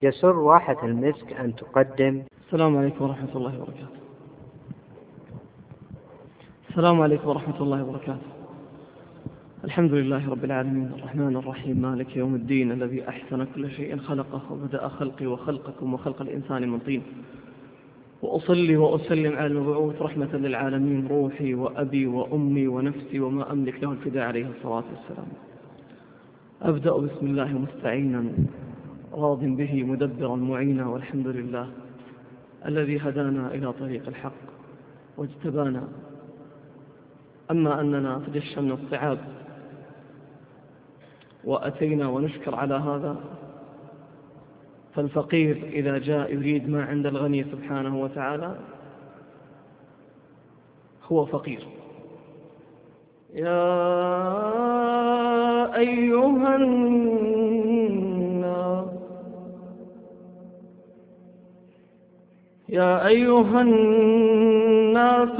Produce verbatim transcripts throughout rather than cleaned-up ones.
يسر واحة المسك أن تقدم. السلام عليكم ورحمة الله وبركاته. السلام عليكم ورحمة الله وبركاته. الحمد لله رب العالمين الرحمن الرحيم مالك يوم الدين الذي أحسن كل شيء خلقه وبدأ خلقي وخلقكم وخلق الإنسان من طين. وأصلي وأسلم على المبعوث رحمة للعالمين روحي وأبي وأمي ونفسي وما أملك له الفداء عليه الصلاة والسلام. أبدأ بسم الله مستعينا راض به مدبرا معينا، والحمد لله الذي هدانا إلى طريق الحق واجتبانا. أما أننا تجشمنا الصعاب وأتينا ونشكر على هذا، فالفقير إذا جاء يريد ما عند الغني سبحانه وتعالى هو فقير. يا أيها الناس يا أيها الناس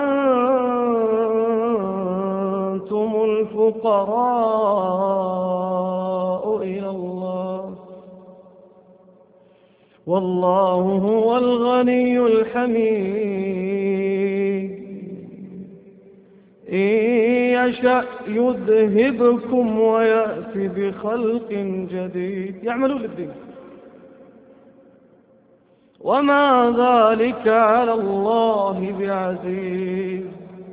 أنتم الفقراء إلى الله والله هو الغني الحميد. إن يشأ يذهبكم ويأتي بخلق جديد يعملون للدين وما ذلك على الله بعزيز.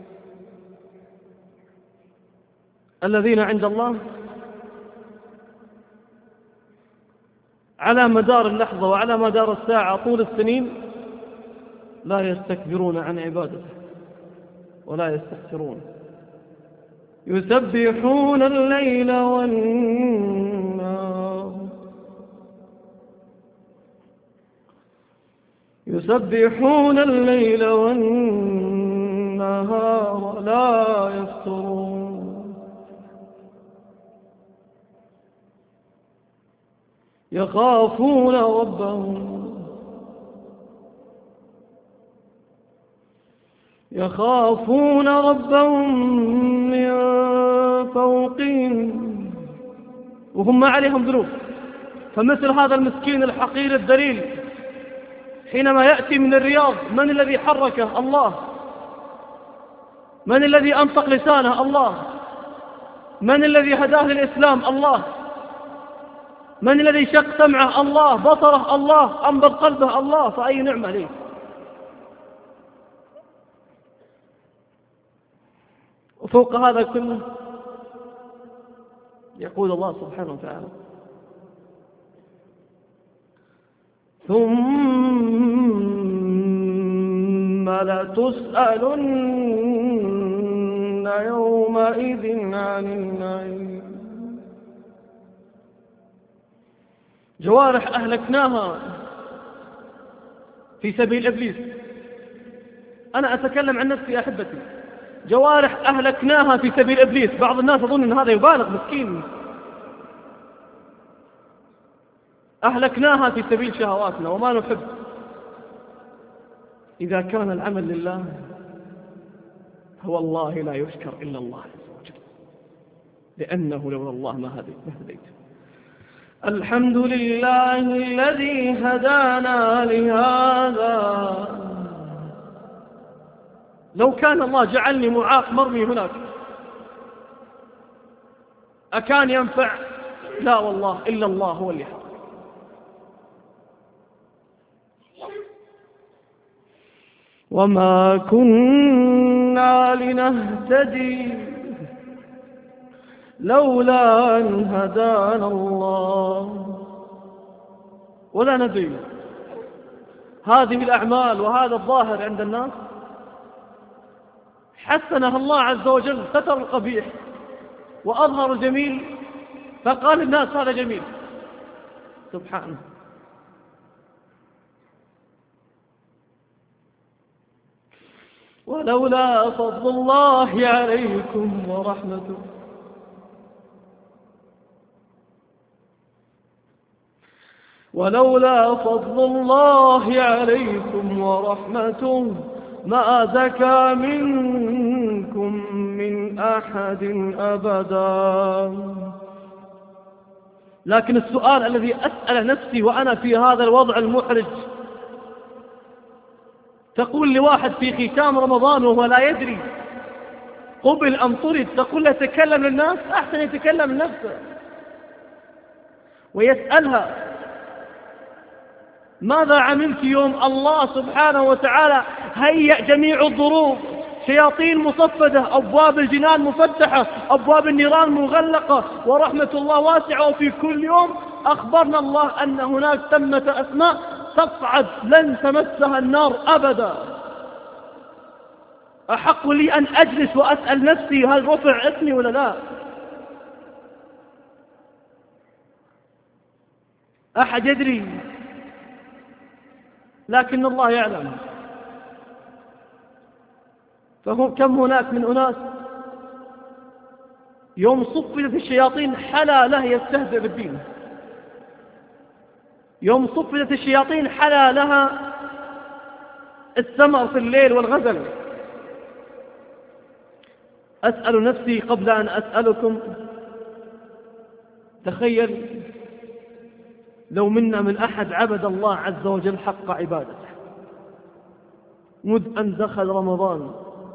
الذين عند الله على مدار اللحظة وعلى مدار الساعة طول السنين لا يستكبرون عن عبادته ولا يستكثرون، يسبحون الليل والنهار يسبحون الليل والنهار لا يفترون، يخافون ربهم يخافون ربهم من فوقهم وهم ما عليهم ذنوب. فمثل هذا المسكين الحقير الذليل حينما يأتي من الرياض، من الذي حركه؟ الله. من الذي أنطق لسانه؟ الله. من الذي هداه للإسلام؟ الله. من الذي شق سمعه؟ الله. بصره؟ الله. أنبض قلبه؟ الله. فأي نعمة لي. وفوق هذا كله يقول الله سبحانه وتعالى: ثم لتسألن يومئذ عن النعيم. جوارح أهلكناها في سبيل إبليس. أنا أتكلم عن نفسي أحبتي، جوارح أهلكناها في سبيل إبليس. بعض الناس يظن أن هذا يبالغ، مسكين. أهلكناها في سبيل شهواتنا وما نحب. إذا كان العمل لله فوالله لا يشكر إلا الله، لأنه لولا الله ما هديت. الحمد لله الذي هدانا لهذا. لو كان الله جعلني معاق مرمي هناك أكان ينفع؟ لا والله، إلا الله هو اللي حق. وما كنا لنهتدي لولا أن هدانا الله ولا ندري. هذه الأعمال وهذا الظاهر عند الناس حسنها الله عز وجل، ستر القبيح وأظهر الجميل، فقال الناس هذا جميل. سبحانه. ولولا فضل الله عليكم ورحمته ولولا فضل الله عليكم ورحمته ما زكى منكم من أحد أبدا لكن السؤال الذي أسأل نفسي وأنا في هذا الوضع المحرج، تقول لواحد في ختام رمضان وهو لا يدري قبل أم طرد، تقول له تكلم للناس، أحسن يتكلم لنفسه. ويسألها ماذا عملت يوم الله سبحانه وتعالى هيأ جميع الظروف، شياطين مصفدة، أبواب الجنان مفتحة، أبواب النيران مغلقة، ورحمة الله واسعة، وفي كل يوم أخبرنا الله أن هناك ثمة أسماء تصعد لن تمسها النار أبدا. أحق لي أن أجلس وأسأل نفسي هل رفع اسمي ولا لا؟ أحد يدري؟ لكن الله يعلم. فهم كم هناك من أناس يوم صفدت الشياطين حلا له يستهزئ بالدين، يوم صفدت الشياطين حلا لها السمر في الليل والغزل. أسأل نفسي قبل أن أسألكم، تخيل لو منا من أحد عبد الله عز وجل حق عبادته مذ أن دخل رمضان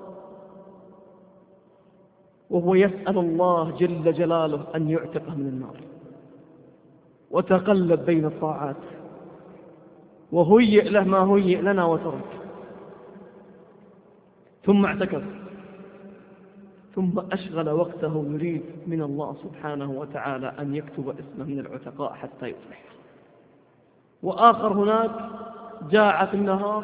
وهو يسأل الله جل جلاله أن يعتقه من النار، وتقلب بين الطاعات وهيئ له ما هيئ لنا وترك، ثم اعتكف، ثم أشغل وقته يريد من الله سبحانه وتعالى أن يكتب اسمه من العتقاء حتى يصبح. وآخر هناك جاع في النهار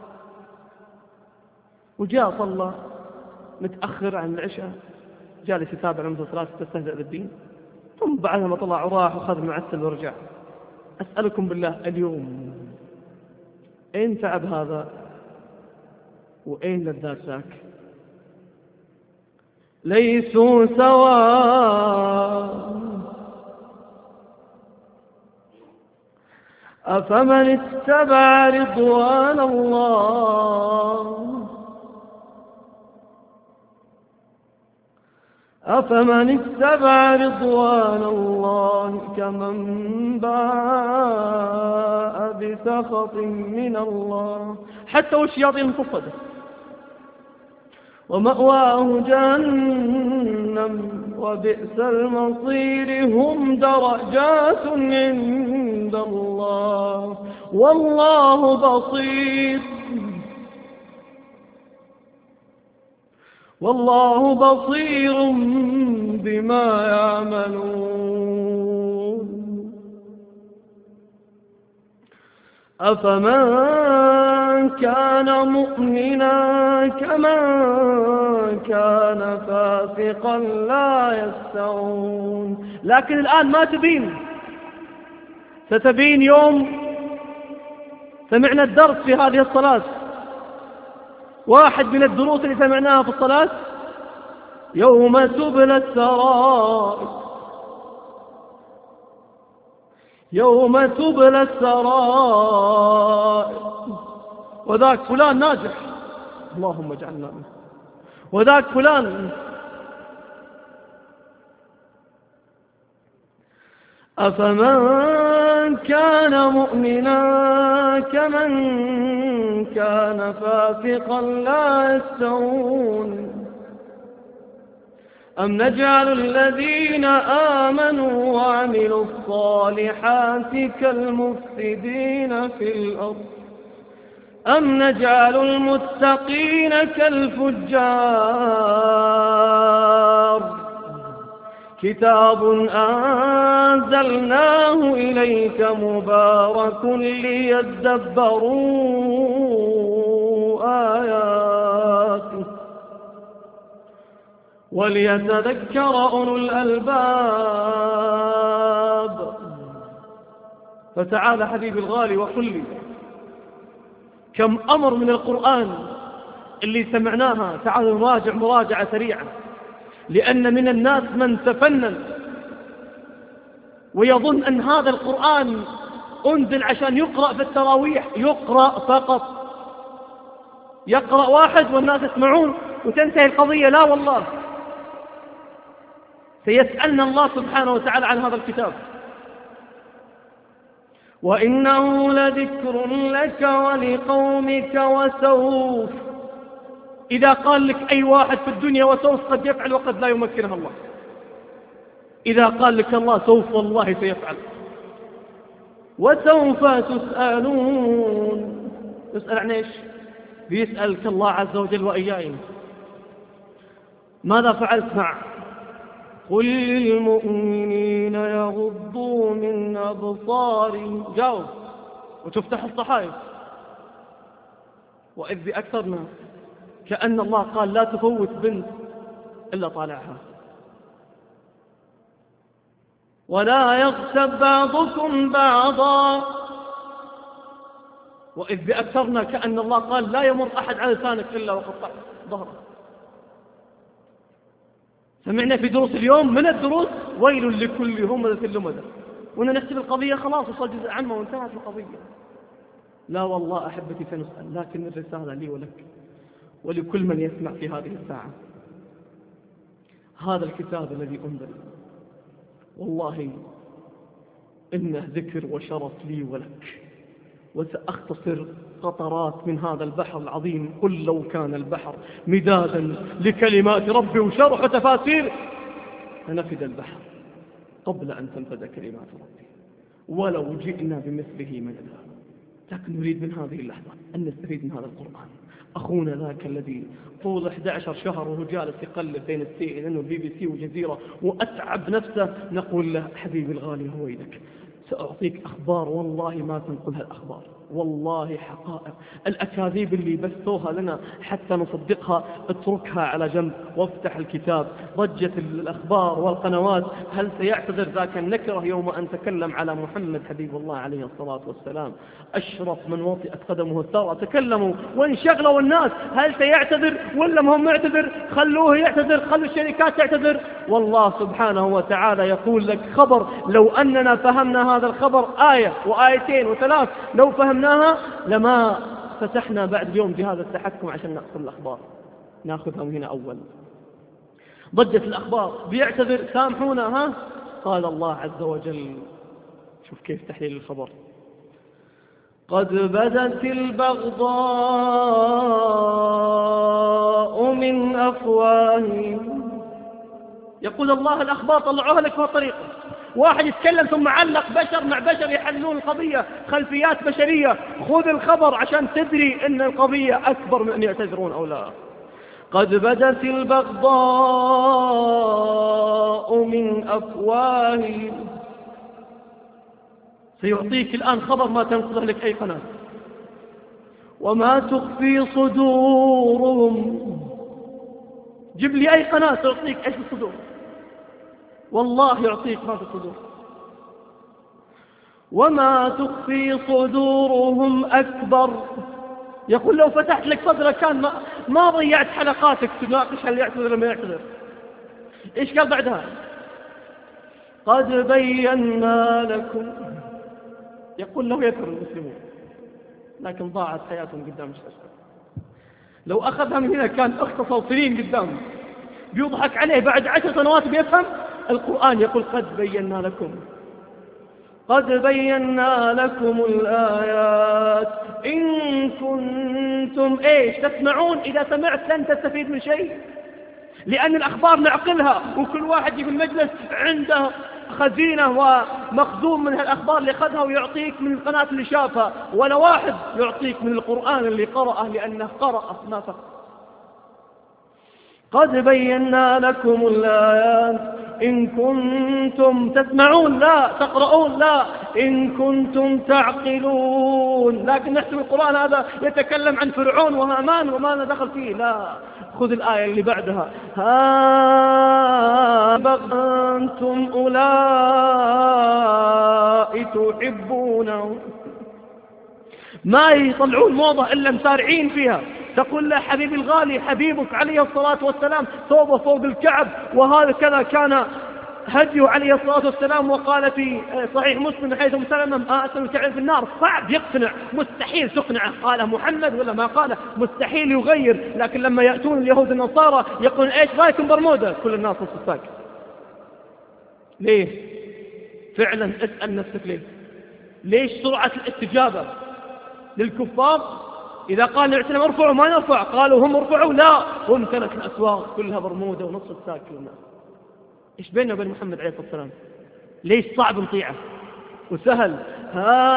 وجاء صلى متأخر عن العشاء، جالس يتابع المسلسلات تستهزئ بالدين، ثم بعدها ما طلع وراح وخذ معسل ورجع. أسألكم بالله اليوم أين تعب هذا وأين لذات ذاك؟ ليسوا سواء أفمن اتبع رضوان الله أفمن اتبع رضوان الله كمن باء بسخط من الله. حتى والشياطين مصفدة ومأواه جهنم وبئس المصير، هم درجات عند الله والله بصير والله بصير بما يعملون. أفمن كان مؤمنا كمن كان فاسقا لا يستوون. لكن الآن ما تبين، ستبين يوم سمعنا الدرس في هذه الصلاة. واحد من الدروس اللي سمعناها في الصلاة يوم تبلى السرائر، يوم تبلى السرائر، وذاك فلان ناجح اللهم اجعلنا منه، وذاك فلان. أفمن كان مؤمنا كمن كان فاسقا لا يستوون. أم نجعل الذين آمنوا وعملوا الصالحات كالمفسدين في الأرض أم نجعل المتقين كالفجار. كتاب أنزلناه إليك مبارك ليدبروا آياته وليتذكر أولو الألباب. فتعالى حبيبي الغالي وقل لي كم أمر من القرآن اللي سمعناها، تعالوا نراجع مراجعة سريعة، لأن من الناس من تفنن ويظن أن هذا القرآن أنزل عشان يقرأ في التراويح، يقرأ فقط، يقرأ واحد والناس يسمعون وتنتهي القضية. لا والله، سيسألنا الله سبحانه وتعالى عن هذا الكتاب. وإنه لذكر لك ولقومك وسوف. إذا قال لك أي واحد في الدنيا وسوف قد يفعل وقد لا يمكنها الله. إذا قال لك الله سوف والله سيفعل. وسوف تسألون. تسأل عن إيش؟ بيسألك الله عز وجل وإياي ماذا فعلت مع قل للمؤمنين يغضوا من أبصارهم. جاوب وتفتح الصحائف. وإذ بأكثرنا كأن الله قال لا تفوت بنت إلا طالعها. ولا يغتب بعضكم بعضا. وإذ بأكثرنا كأن الله قال لا يمر أحد على لسانك إلا وقطع ظهره. سمعنا في دروس اليوم من الدروس ويل لكل همزة لمزة، وإن نحسب القضية خلاص وصل جزء عامة وانتهت القضية. لا والله أحبتي سنسأل، لكن الرسالة لي ولك ولكل من يسمع في هذه الساعة. هذا الكتاب الذي أنزل والله إنه ذكر وشرف لي ولك، وسأختصر قطرات من هذا البحر العظيم. قل لو كان البحر مدادا لكلمات ربي وشرح تفاسير لنفد البحر قبل أن تنفذ كلمات ربي ولو جئنا بمثله مددا. لكن نريد من هذه اللحظة أن نستفيد من هذا القرآن. أخونا ذاك الذي طول أحد عشر شهر وهو جالس يقلب بين السي إن إن والبي بي سي وجزيرة وأتعب نفسه، نقول له حبيبي الغالي هويلك، سأعطيك أخبار والله ما تنقلها الأخبار، والله حقائق. الأكاذيب اللي بثوها لنا حتى نصدقها اتركها على جنب وافتح الكتاب. ضجة الأخبار والقنوات، هل سيعتذر ذاك النكرة يوم أن تكلم على محمد حبيب الله عليه الصلاة والسلام أشرف من وطئت قدمه الثرى؟ تكلموا وانشغلوا الناس، هل سيعتذر ولا ما هم معتذر؟ خلوه يعتذر، خلوا الشركات تعتذر. والله سبحانه وتعالى يقول لك خبر لو أننا فهمنا هذا الخبر آية وآيتين وثلاث لو فهمناها لما فتحنا بعد اليوم جهاز التحكم عشان نأخذ الأخبار، نأخذها من هنا أول. ضجة الأخبار بيعتذر، سامحونا. ها قال الله عز وجل، شوف كيف تحليل الخبر: قد بدت البغضاء من أفواههم. يقول الله الأخبار طلعوها لك في طريقه، واحد يتكلم ثم علق بشر مع بشر يحلون القضية، خلفيات بشرية. خذ الخبر عشان تدري ان القضية أكبر من أن يعتذرون أو لا. قد بدت البغضاء من أفواههم. سيعطيك الآن خبر ما تنقذه لك أي قناة. وما تخفي صدورهم. جيب لي أي قناة تعطيك إيش الصدور، والله يعطيك ما في الصدور. وما تخفي صدورهم أكبر. يقول لو فتحت لك صدرك كان ما, ما ضيعت حلقاتك تناقش هل يعتذر ما يعتذر. إيش قال بعدها؟ قد بينا لكم. يقول لو يذكر المسلمون لكن ضاعت حياتهم قدام الشاشة. لو أخذها من هنا كان اختصر سنين قدام، بيضحك عليه بعد عشر سنوات بيفهم القرآن. يقول قد بينا لكم، قد بينا لكم الآيات إن كنتم إيش تسمعون. إذا سمعت لن تستفيد من شيء، لأن الأخبار نعقلها وكل واحد في المجلس عنده خزينة ومخزون من هالأخبار اللي أخذها ويعطيك من القناة اللي شافها، ولا واحد يعطيك من القرآن اللي قرأه لأنه قرأه ما فقط. قد بينا لكم الآيات إن كنتم تسمعون، لا تقرؤون، لا إن كنتم تعقلون. لكن نحسب القرآن هذا يتكلم عن فرعون وهامان وما ندخل فيه، لا. خذ الآية اللي بعدها: ها أنتم أولئك تحبونهم. ما يطلعون موضة إلا مسارعين فيها. تقول له حبيبي الغالي، حبيبك عليه الصلاة والسلام ثوبه فوق الكعب، وهذا كذا كان هديه عليه الصلاة والسلام. وقال في صحيح مسلم حيث مسلم ما أسل الكعب في النار. صعب يقتنع، مستحيل تقنعه. قال محمد ولا ما قال، مستحيل يغير. لكن لما يأتون اليهود النصارى يقولون إيش رأيكم برمودا؟ كل الناس الصفاق. ليه؟ فعلا اسأل نفسك ليه. ليش سرعة الاستجابة للكفار؟ إذا قال النبي صلى الله عليه وسلم ارفعوا ما نرفع، قالوا هم ارفعوا لا، هم كانت الأسواق كلها برموده ونص الساكن والناس. إيش بيننا وبين محمد عليه الصلاة والسلام؟ ليش صعب نطيعه وسهل؟ ها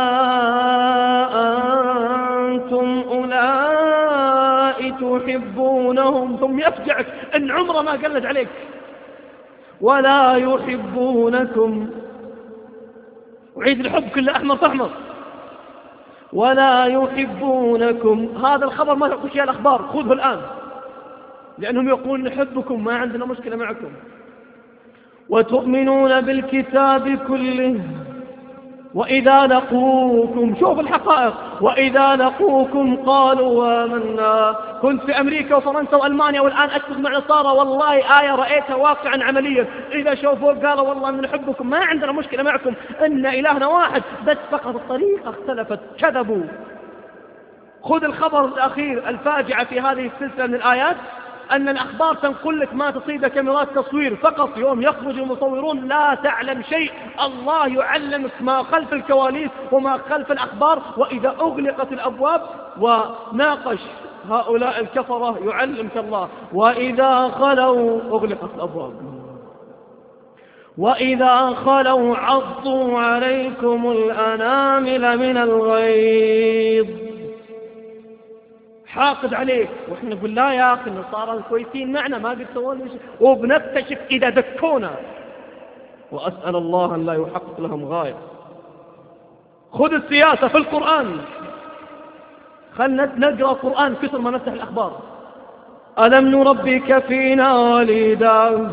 أنتم أولئك تحبونهم، ثم يفجعك أن عمره ما قلد عليك، ولا يحبونكم، وعيد الحب كله أحمر فأحمر، ولا يحبونكم. هذا الخبر ما تعطيك إياه الأخبار، خذه الآن، لأنهم يقولون نحبكم ما عندنا مشكلة معكم. وتؤمنون بالكتاب كله وإذا لقوكم، شوف الحقائق، وإذا لقوكم قالوا آمنا. كنت في أمريكا وفرنسا وألمانيا والآن أشبه مع نصارى، والله آية رأيتها واقعا عمليا. إذا شوفوا قالوا والله من نحبكم ما عندنا مشكلة معكم، إن إلهنا واحد، بس فقط الطريقة اختلفت، كذبوا. خذ الخبر الأخير الفاجعة في هذه السلسلة من الآيات، أن الأخبار تنقل لك ما تصيب كاميرات تصوير فقط. يوم يخرج المصورون لا تعلم شيء، الله يعلمك ما خلف الكواليس وما خلف الأخبار. وإذا أغلقت الأبواب وناقش هؤلاء الكفرة يعلمك الله. وإذا خلوا أغلقت الأبواب، وإذا خلوا عضوا عليكم الأنامل من الغيظ. حاقد عليك، وإحنا نقول لا يا أخي النصارى الكويسين معنا ما قد سووا لنا شيء، وبنكتشف إذا دكونا. وأسأل الله أن لا يحقق لهم غاية. خذ السياسة في القرآن، خلنا نقرأ القرآن كثر ما نفتح الأخبار. ألم نربك فينا وليدا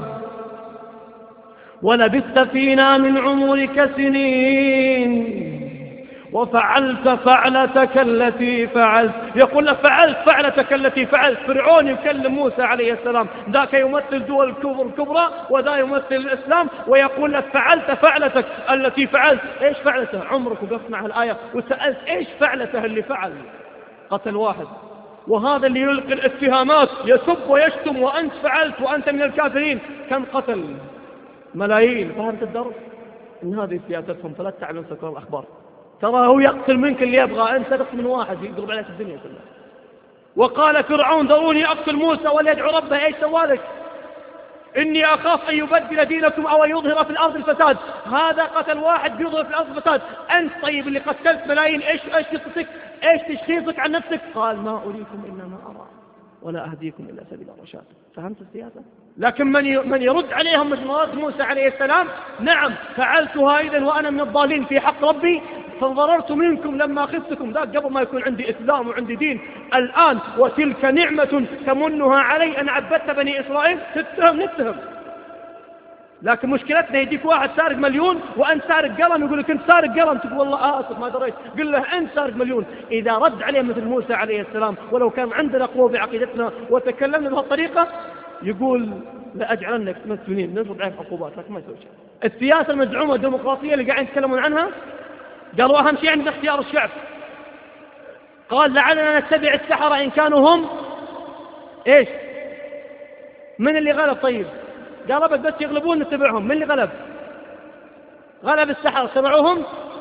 ولبثت فينا من عمرك سنين وفعلت فعلتك التي فعلت. يقول له فعلت فعلتك التي فعلت. فرعون يكلم موسى عليه السلام، ذاك يمثل دول الكبرى وذا يمثل الإسلام، ويقول لك فعلت فعلتك التي فعلت. إيش فعلته؟ عمرك وقفت مع الآية وسألت إيش فعلته اللي فعل؟ قتل واحد. وهذا اللي يلقي الاتهامات يسب ويشتم وأنت فعلت وأنت من الكافرين، كم قتل؟ ملايين. فهمت الدرس؟ إن هذه سياستهم، فلا تعلم سكر الأخبار. ترى هو يقتل منك اللي يبغى، أنت تقتل من واحد يقرب عليك الدنيا كلها. وقال فرعون ذروني أقتل موسى وليدعو ربه. إيش سوالك؟ إني أخاف أن يبدل دينكم أو يظهر في الأرض الفساد. هذا قتل واحد بيظهر في الأرض الفساد. أنت طيب اللي قتلت ملايين، إيش إيش قصتك؟ إيش تشخيصك عن نفسك؟ قال ما أريكم إلا ما أرى ولا أهديكم إلا سبيل الرشاد. فهمت السياسة؟ لكن من من يرد عليهم مثل ما رد موسى عليه السلام، نعم فعلتها إذن وأنا من الضالين في حق ربي، فانضررت منكم لما أخذتكم. ذاك قبل ما يكون عندي إسلام وعندي دين. الآن وتلك نعمة تمنها علي أن عبدت بني إسرائيل. تتهم نتهم، لكن مشكلتنا يجيك واحد سارق مليون وأنت سارق قلم، يقول لك أنت سارق قلم، تقول والله آسف ما دريت، قل له أنت سارق مليون. إذا رد عليه مثل موسى عليه السلام، ولو كان عندنا قوة بعقيدتنا وتكلمنا بهالطريقة، يقول لأجعلنك مسؤولين نفرض عليك عقوبات، لكن ما يسوي شيء. السياسة المزعومة الديمقراطية اللي قاعدين يتكلمون عنها، قالوا أهم شيء عندنا اختيار الشعب. قال لعلنا نتبع السحرة إن كانوا هم إيش؟ من اللي غلب؟ طيب قال بس يغلبون نتبعهم. من اللي غلب؟ غلب السحرة، تبعوهم.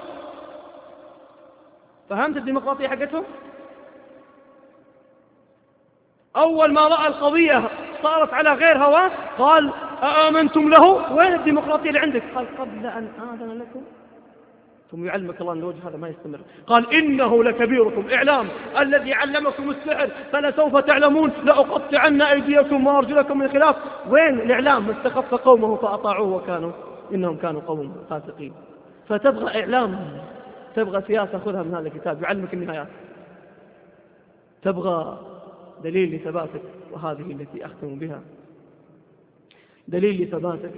فهمت الديمقراطية حقتهم؟ أول ما رأى القضية صارت على غير هواه قال أآمنتم له؟ وين الديمقراطية اللي عندك؟ قال قبل أن آذن لكم. ثم يعلمك الله أن الوجه هذا ما يستمر. قال إنه لكبيركم، إعلام، الذي علمكم السحر فلسوف تعلمون لأقطعن أيديكم وأرجلكم من خلاف. وين الإعلام؟ استخف قومه فأطاعوه وكانوا إنهم كانوا قوم فاسقين. فتبغى إعلام، تبغى سياسة، خذها من هذا الكتاب يعلمك النهايات. تبغى دليل لثباتك، وهذه التي أختم بها، دليل لثباتك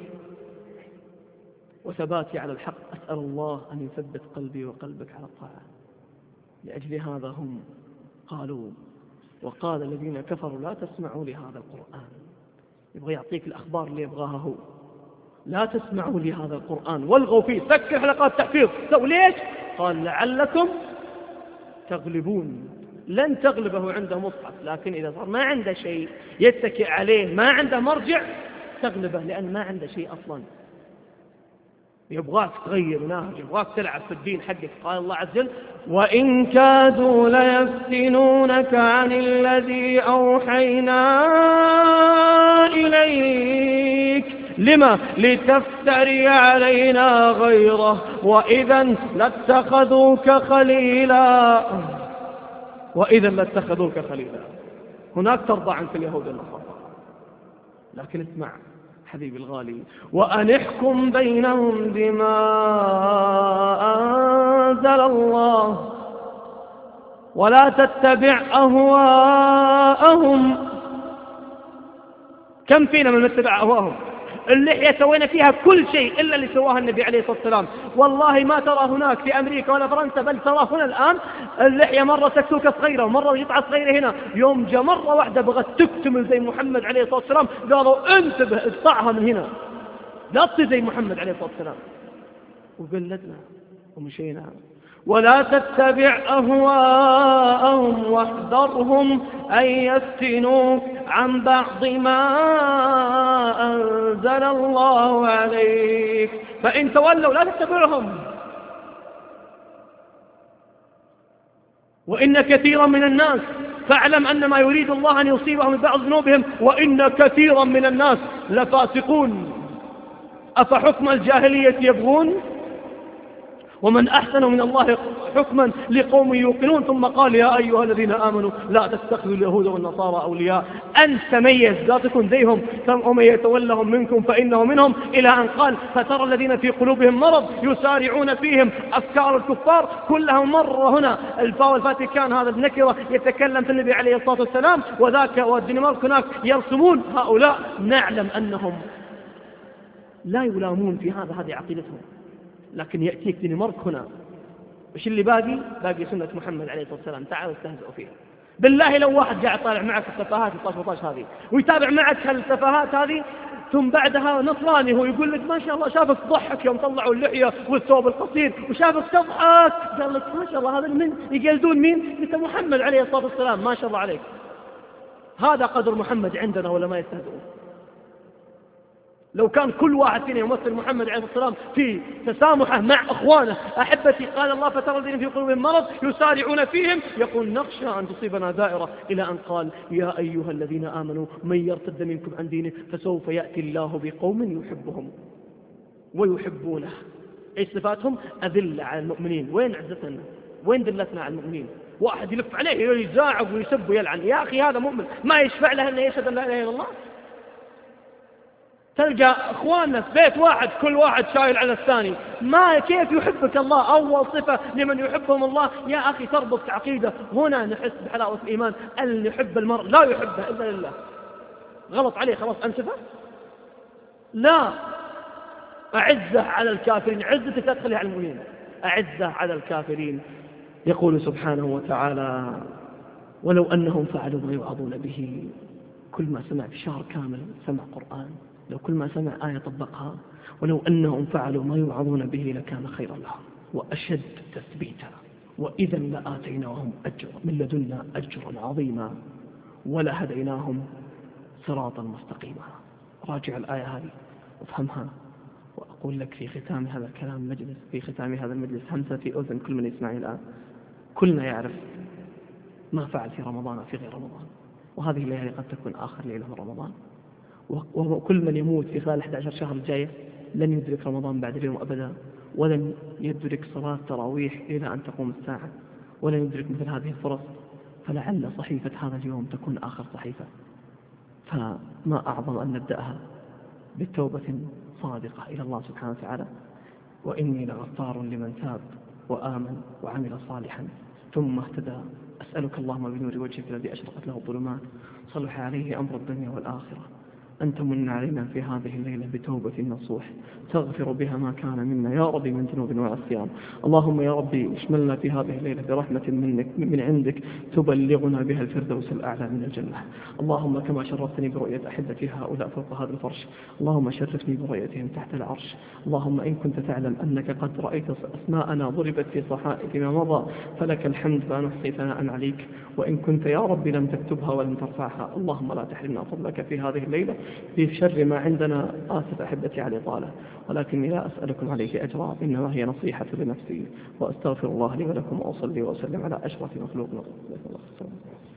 وثباتي على الحق. أسأل الله أن يثبت قلبي وقلبك على الطاعة. لأجل هذا هم قالوا وقال الذين كفروا لا تسمعوا لهذا القرآن. يبغى يعطيك الأخبار اللي يبغاها هو. لا تسمعوا لهذا القرآن والغوا فيه، سكر حلقات تحفيظ. سو ليش؟ قال لعلكم تغلبون. لن تغلبه عنده مصحف، لكن إذا صار ما عنده شيء يتكئ عليه، ما عنده مرجع، تغلبه، لأن ما عنده شيء أصلا. يبغاك تغير منهج، يبغاك تلعب في الدين حقك. قال الله عز وجل: وإن كادوا ليفتنونك عن الذي أوحينا إليك لما لتفتري علينا غيره وإذا لاتخذوك خليلا وإذا لاتخذوك خليلا. هناك ترضى عنك اليهود والنصارى، لكن اسمع حبيبي الغالي: وأن احكم بينهم بما أنزل الله ولا تتبع أهواءهم. كم فينا من نتبع أهواءهم؟ اللحية سوينا فيها كل شيء إلا اللي سواها النبي عليه الصلاة والسلام. والله ما ترى هناك في أمريكا ولا فرنسا، بل ترى هنا الآن اللحية مرة سكسوكة صغيرة ومرة قطعة صغيرة هنا. يوم جاء مرة واحدة بغت تكتمل زي محمد عليه الصلاة والسلام، قالوا انتبه اقطعها من هنا لا تصير زي محمد عليه الصلاة والسلام، وقلدنا ومشينا. ولا تتبع أهواءهم واحذرهم أن يفتنوك عن بعض ما أنزل الله عليك فإن تولوا لا تتبعهم. وإن كثيرا من الناس فاعلم أن ما يريد الله أن يصيبهم من بعض ذنوبهم وإن كثيرا من الناس لفاسقون. أفحكم الجاهلية يبغون ومن أحسن من الله حكما لقوم يوقنون. ثم قال: يا أيها الذين آمنوا لا تتخذوا اليهود والنصارى أولياء. أن تميز لا تكون زيهم ومن يتولهم منكم فإنه منهم، إلى أن قال: فترى الذين في قلوبهم مرض يسارعون فيهم أفكار الكفار. كلها مرة هنا الفاء والفاتيكان هذا النكرة يتكلم في النبي عليه الصلاة والسلام، وذاك والدنمارك هناك يرسمون. هؤلاء نعلم أنهم لا يلامون في هذا، هذه عقيدتهم. لكن يأتيك دنمارك هنا، وش اللي باقي؟ باقي سنة محمد عليه الصلاة والسلام. تعالوا استهزئوا فيها. بالله لو واحد قاعد طالع معك التفاهات الطاش وطاش هذه ويتابع معك هالتفاهات هذه، ثم بعدها نصراني هو يقول لك: ما شاء الله شافك تضحك يوم طلعوا اللحية والثوب القصير، وشافك تضحك، قال لك ما شاء الله هذا من يقلدون مين؟ مثل محمد عليه الصلاة والسلام، ما شاء الله عليك. هذا قدر محمد عندنا ولا ما يستهزئون؟ لو كان كل واحد فينا يمثل محمد عليه الصلاة والسلام في تسامحه مع أخوانه. أحبتي، قال الله: فترى الذين في قلوبهم مرض يسارعون فيهم يقول نخشى أن تصيبنا دائرة، إلى أن قال: يا أيها الذين آمنوا من يرتد منكم عن دينه فسوف يأتي الله بقوم يحبهم ويحبونه. إيش صفاتهم؟ أذلة على المؤمنين. وين عزتنا؟ وين دلتنا على المؤمنين؟ واحد يلف عليه يزاعق ويسب ويلعن. يا أخي هذا مؤمن ما يشفع له أنه يشهد أن لا إله إلا الله. تلقى أخواننا في بيت واحد كل واحد شايل على الثاني. ما كيف يحبك الله؟ أول صفة لمن يحبهم الله يا أخي تربط عقيدة. هنا نحس بحلاوة الإيمان. أن يحب المرء لا يحبه إلا لله. غلط عليه خلاص أنسفه؟ لا، أعزة على الكافرين. عزتك لا تخليها على المؤمنين، أعزة على الكافرين. يقول سبحانه وتعالى: ولو أنهم فعلوا ما يوعظون به. كل ما سمع في شهر كامل سمع قرآن، لو كل ما سمع آية طبقها. ولو أنهم فعلوا ما يوعظون به لكان خيرا لهم وأشد تثبيتا وإذا لآتيناهم أجر من لدنا أجرا عظيما ولهديناهم صراطا مستقيما. راجع الآية هذه وافهمها. وأقول لك في ختام هذا الكلام المجلس، في ختام هذا المجلس همسة في أذن كل من يسمعني الآن. كلنا يعرف ما فعل في رمضان في غير رمضان، وهذه الليالي قد تكون آخر ليلة من رمضان. وكل من يموت في خلال أحد عشر شهر الجاية لن يدرك رمضان بعد اليوم أبدا، ولن يدرك صلاة تراويح إلى أن تقوم الساعة، ولن يدرك مثل هذه الفرص. فلعل صحيفة هذا اليوم تكون آخر صحيفة. فما أعظم أن نبدأها بالتوبة صادقة إلى الله سبحانه وتعالى: وإني لغفار لمن تاب وآمن وعمل صالحا ثم اهتدى. أسألك اللهم بنور وجهك الذي أشرقت له الظلمات صلح عليه أمر الدنيا والآخرة أن تمن علينا في هذه الليلة بتوبة نصوح تغفر بها ما كان منا يا ربي من ذنوب وعصيان. اللهم يا ربي اشملنا في هذه الليلة برحمة منك من عندك تبلغنا بها الفردوس الأعلى من الجنة. اللهم كما شرفتني برؤية أحبتي هؤلاء فوق هذا الفرش، اللهم شرفني برؤيتهم تحت العرش. اللهم إن كنت تعلم أنك قد رأيت أسماءنا ضربت في صحائف ما مضى فلك الحمد لا نحصي ثناء عليك، وإن كنت يا ربي لم تكتبها ولم ترفعها اللهم لا تحرمنا فضلك في هذه الليلة في شر ما عندنا. آسف أحبتي على الإطالة، ولكني لا أسألكم عليه أجرا، إنما هي نصيحة لنفسي، وأستغفر الله لي ولكم، وأصلي وأسلم على أشرف مخلوق.